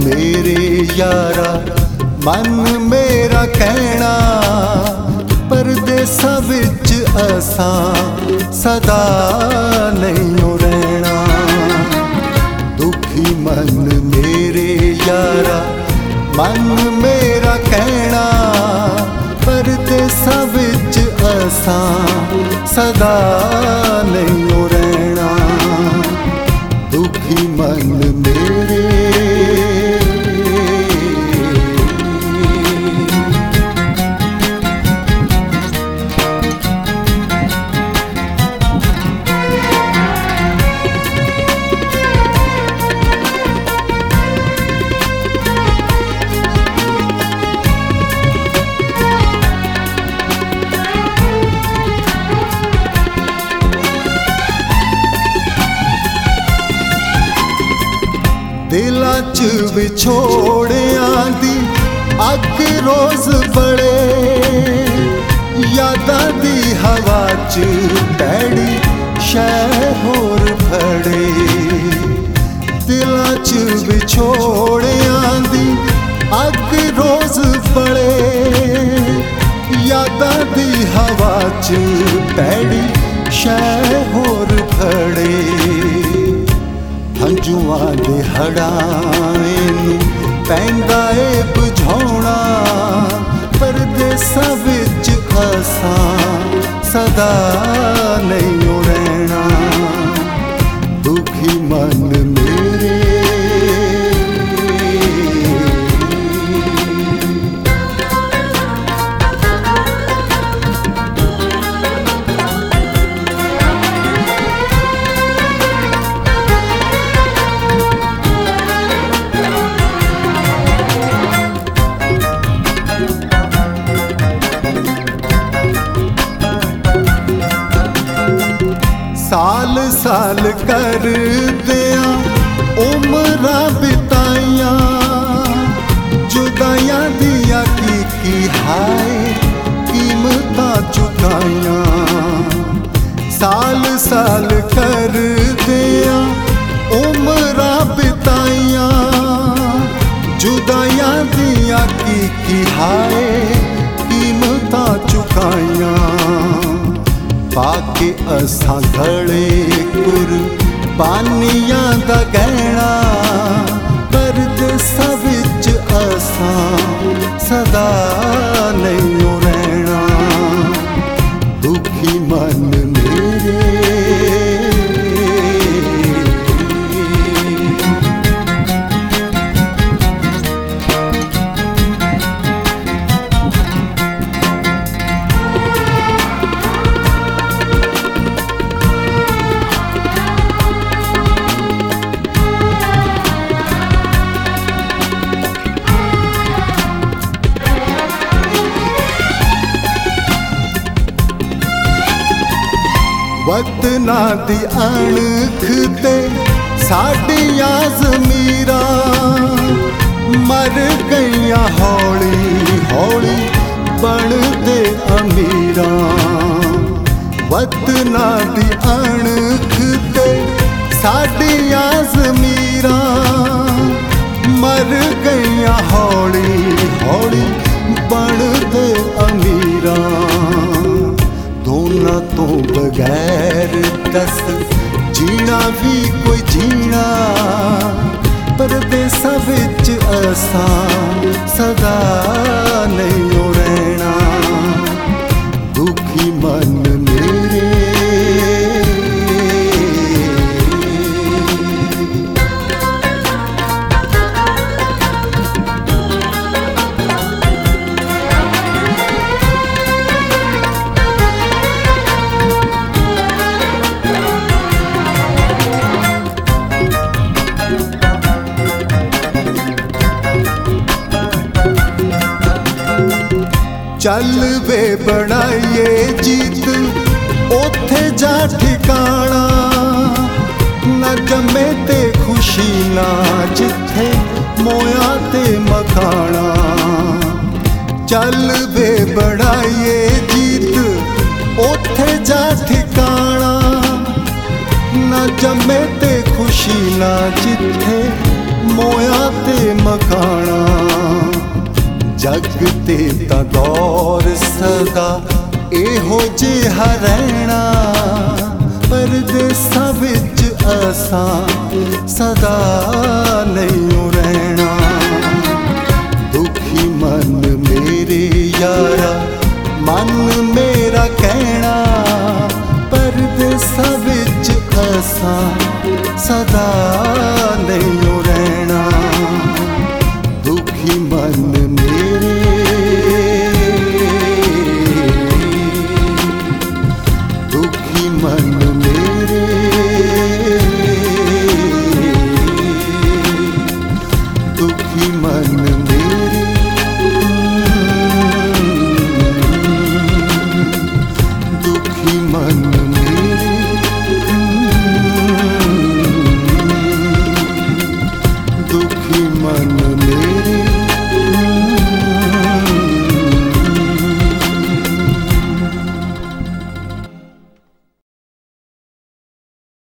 मेरे यारा मन मेरा कहना, परदेसां विच असां सदा नहीं रहना। दुखी मन मेरे यारा मन मेरा कहना, परदेसां विच असां सदा नहीं रहना। दुखी मन मेरे दिलां च विछोड़ियां दी अग रोज बड़े, यादां दी हवा च पैड़ी शै होर फड़े। दिलां च विछोड़ियां दी अग रोज बड़े, यादां दी हवा च पैड़ी शै होर फड़े। हंजुआं दे हड़ां नूं पैंदा ए बुझाउणा, परदेसां विच असां सदा नहीं रहना। दुखी मन मेरे साल साल कर दिया उम्रां बिताइयां, जुदाइयां दिया की हाय कीमतां चुकाइयां। साल साल कर दिया उम्रां बिताइयां, जुदाइयां दिया की हाय कीमतां चुकाइयां। पाके असां घड़े कुर्बानियां दा गहना, परदेसां विच असां सदा नहीं रहना। दुखी मन मेरे वतनां दी अणख ते साडियां ज़मीरां, मर गईयां हौली हौली बनदे अमीरां। वतनां दी अणख ते साडियां ज़मीरां, मर गईयां हौली हौली बनदे अमीरां। दोनां तो बगैर दस जीना भी कोई जीना, परदेसां विच असां सदा नहीं रहना। दुखी मन मेरे चल वे बनाइए जीत ओथे जा ठिकाना, न जमे ते खुशी ना जिथे मोया ते मखाना। चल वे बनाइए जीत ओथे जा ठिकाना, न जमे ते खुशी ना जिथे मोया ते मकाना जग ते तां दौर सदा एहो जिहा रहना परदेसां विच असां सदा नहीं रहना। दुखी मन मेरे यारा मन मेरा कहना परदेसां विच असां सदा नहीं रहना। दुखी मन मेरे दुखी मन मेरे दुखी मन मेरे